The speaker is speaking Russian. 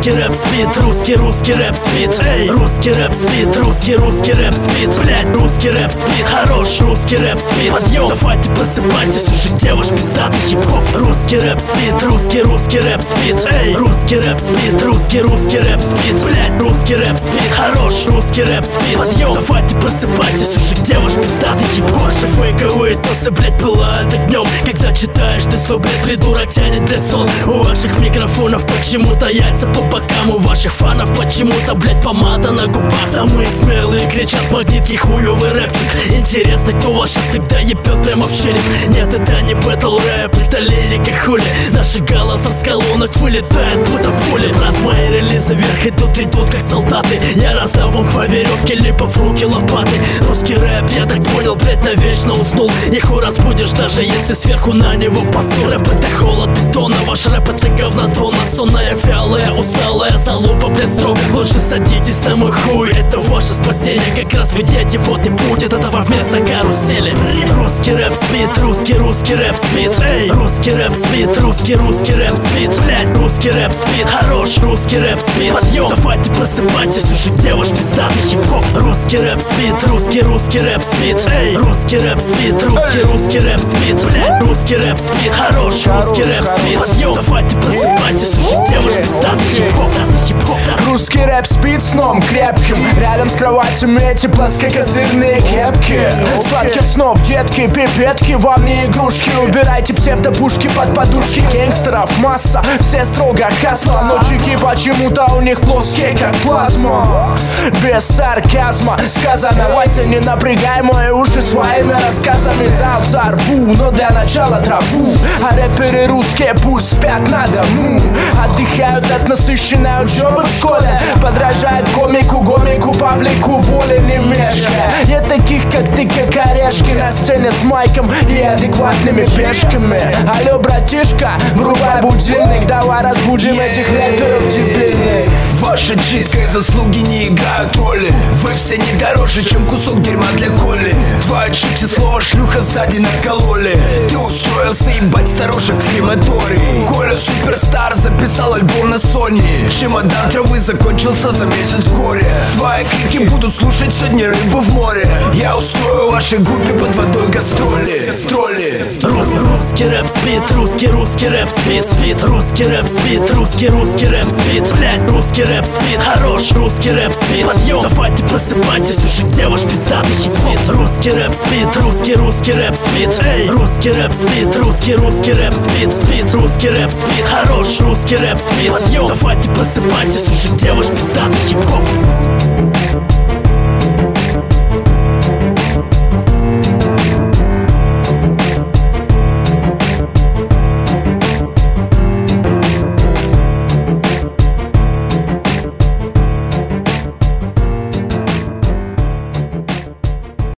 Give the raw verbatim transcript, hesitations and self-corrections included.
русский рэп спит, русский, русский рэп спит, эй, русский рэп спит, русский, русский рэп спит, блять, русский рэп спит, хорош, русский рэп спит, подъем, давайте просыпайтесь, уже где ваш пиздатый хип-хоп? Русский рэп спит, русский, русский рэп спит, эй, русский рэп спит, русский, русский рэп спит, блять, русский рэп спит, хорош, русский рэп спит, подъем, давайте просыпайтесь, уже где ваш пиздатый хип-хоп? Ваши фейковые тосы, блять, пылают огнем, когда читаешь ты свой бред, придурок тянет, блять, сон. У ваших микрофонов почему-то яйца по бокам, у ваших фанов почему-то, блять, помада на губах. Самые смелые кричат в магнитки, хуёвый рэпчик. Интересно, кто вас сейчас тогда ебет прямо в череп? Нет, это не бэтл рэп, это лирика, хули. Наши голоса с колонок вылетают, будто пули. Брат, мои релизы вверх идут, идут как солдаты. Я раздал вам по веревке, либо в руки лопаты. Русский рэп, я так понял, блять, навечно уснул. Их разбудишь, даже если сверху на него посол. Рэп это холод бетона, ваш рэп это говнотона. Сонная, вялая, усталая залупа, блять, строго. Лучше садитесь на мой хуй, это ваше спасение. Как раз вы дети, вот не будет этого вместо карусели. Русский рэп спит, русский, русский рэп спит, эй, русский рэп спит, русский, русский рэп спит, блять, русский рэп спит, хорош, русский рэп спит, подъем, давайте просыпайтесь, уже где ваш пиздатый хип-хоп? Русский рэп спит, русский, русский рэп спит, эй, русский рэп спит, русский, русский рэп спит, блять, русский рэп спит, хорош, русский рэп спит, подъем, давайте просыпайтесь, уже где ваш пиздатый хип-хоп? Русский рэп спит сном крепким, рядом с кроватями эти плоскокозырные кепки. Сладких снов, детки, пипетки, вам не игрушки. Убирайте псевдопушки под подушки, гангстеров масса, все строго хасла. Но чеки почему-то у них плоские, как плазма. Без сарказма сказано, Вася, не напрягай мои уши своими рассказами. Зал взорву, но для начала траву. А рэперы русские пусть спят на дому, отдыхают от насыщенной учебы в школе, подражают комику, гомику, павлику, воле не мешка. Нет таких, как ты, как орешки, на сцене с майком и адекватными пешками. Алло, братишка, врубай будильник, давай разбудим этих рэперов дебильных. Ваши читка и заслуги не играют роли. Вы все не дороже, чем кусок дерьма для коли. Твоя чуть слово шлюха сзади накололи. Ты устроился ебать старушек в крематории. Коля суперстар записал альбом на Sony. Чемодан травы закончился за месяц горе. Твои крики будут слушать сотни рыбы в море. Я устрою вашей группе под водой гастроли. Гастроли. Русский, русский рэп спит, русский, русский рэп спит, спит, русский рэп спит, русский, русский рэп спит, блять, русский рэп спит, хорош, русский рэп спит, подъем, давайте просыпайтесь, уже где ваш пиздатый хип-хоп? Русский рэп спит, русский, русский рэп спит, эй, русский рэп спит, русский, русский рэп спит, спит, русский рэп спит, хорош, русский рэп спит, подъем, давайте просыпайтесь, уже где ваш пиздатый хип-хоп?